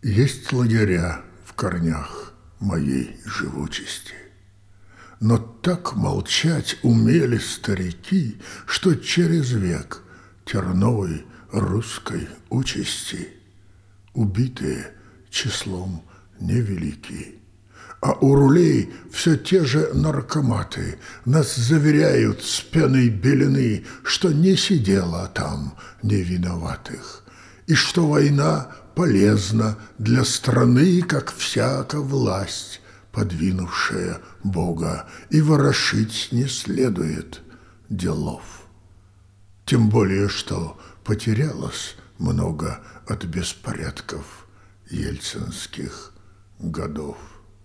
Есть лагеря в корнях моей живучести, но так молчать умели старики, что через век терновой русской участи убитые числом невелики. А у рулей все те же наркоматы нас заверяют с пеной белены, что не сидело там невиноватых, и что война полезна для страны, как всяка власть, подвинувшая Бога, и ворошить не следует делов. Тем более, что потерялось много от беспорядков ельцинских годов.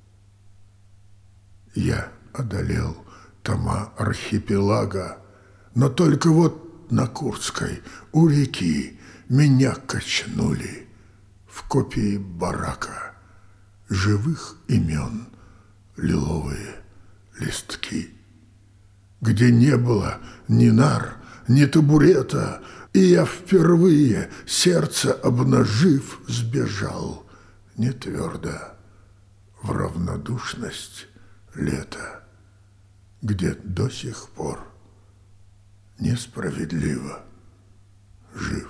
Я одолел тома архипелага, но только вот на Курской у реки меня качнули в копии барака живых имен лиловые листки, где не было ни нар, ни табурета, и я впервые, сердце обнажив, сбежал не твердо в равнодушность лета, где до сих пор несправедливо жив.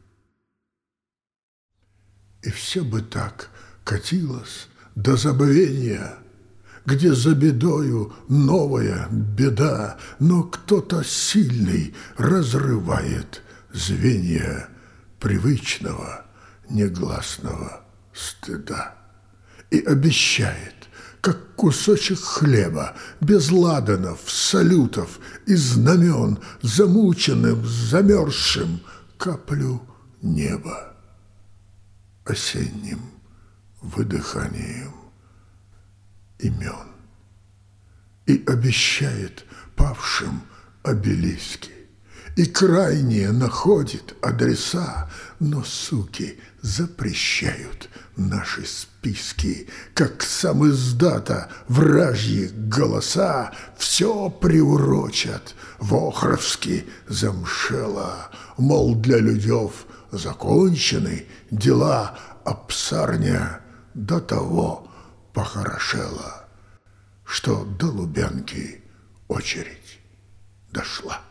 И все бы так катилось до забвения, где за бедою новая беда, но кто-то сильный разрывает звенья привычного негласного стыда и обещает, как кусочек хлеба, без ладанов, салютов и знамен, замученным, замерзшим, каплю неба осенним выдыханием имен, и обещает павшим обелиски, и крайние находит адреса, но суки запрещают наши списки, как сам издата вражьи голоса все приурочат вохровски замшело, мол, для людев закончены дела, а псарня до того похорошела, что до Лубянки очередь дошла.